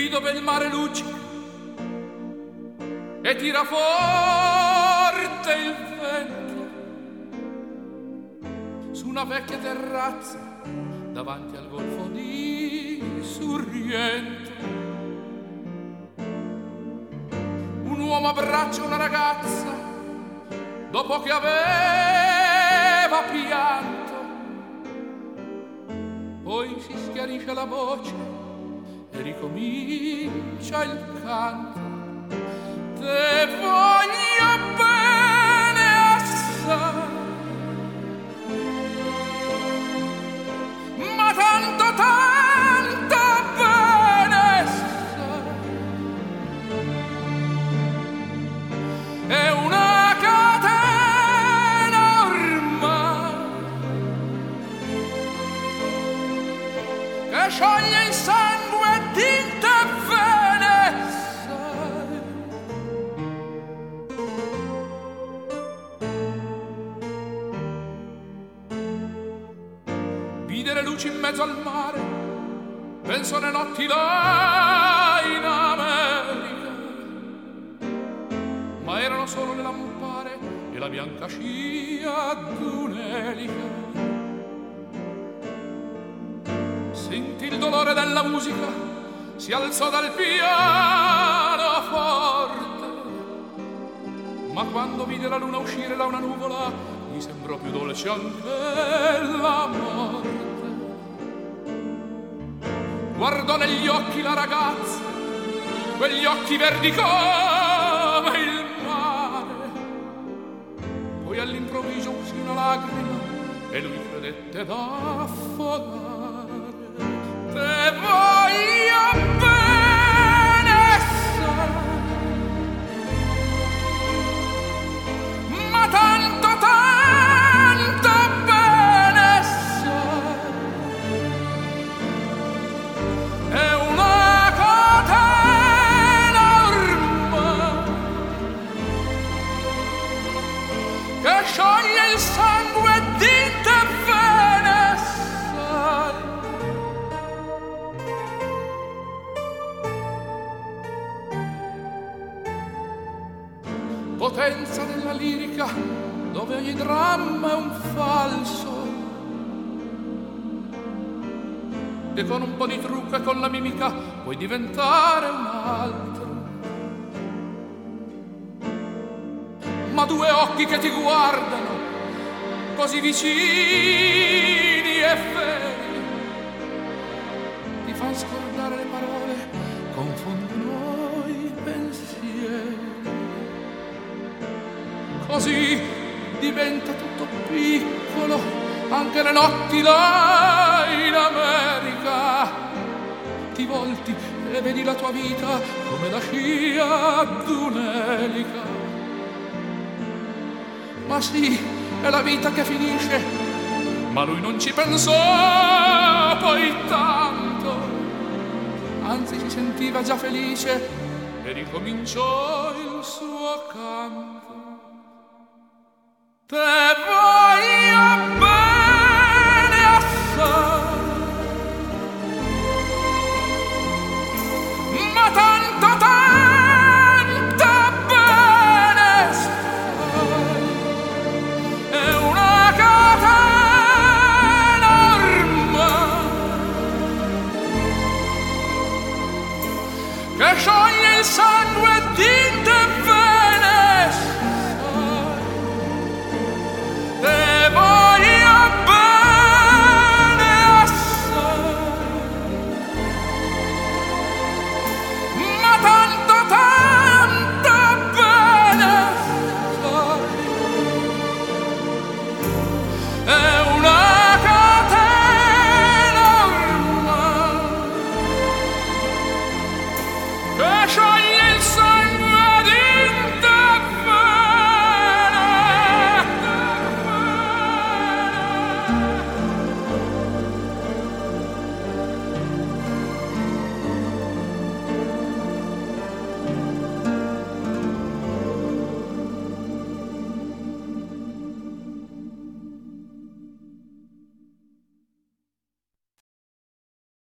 lì dove il mare luccica e tira forte il vento, su una vecchia terrazza davanti al golfo di Sorrento. Un uomo abbraccia una ragazza dopo che aveva pianto, poi si schiarisce la voce e ricomincia il canto. Te voglio bene assai, ma tanto tanto bene sai. È una catena ormai che scioglie il sangue di te bene sai. Vide le luci in mezzo al mare, penso alle notti là in America, ma erano solo le lampare e la bianca scia d'un'elica. Sentì il dolore della musica, si alzò dal pianoforte, ma quando vide la luna uscire da una nuvola gli sembrò più dolce anche la morte. Guardò negli occhi la ragazza, quegli occhi verdi come il mare, poi all'improvviso uscì una lacrima e lui credette d'affogare. Te voglio bene sai, ma tanto tanto bene sai. È una catena ormai che scioglie il sangue di te bene sai. Potenza della lirica dove ogni dramma è un falso, e con un po' di trucco e con la mimica puoi diventare un altro. Ma due occhi che ti guardano così vicini e feri ti fan scordare le parole, confondono i pensieri. Così diventa tutto piccolo, anche le notti là in America. Ti volti e vedi la tua vita come la scia d'un'elica. Ma sì, è la vita che finisce, ma lui non ci pensò poi tanto, anzi si sentiva già felice e ricominciò il suo canto. Te voglio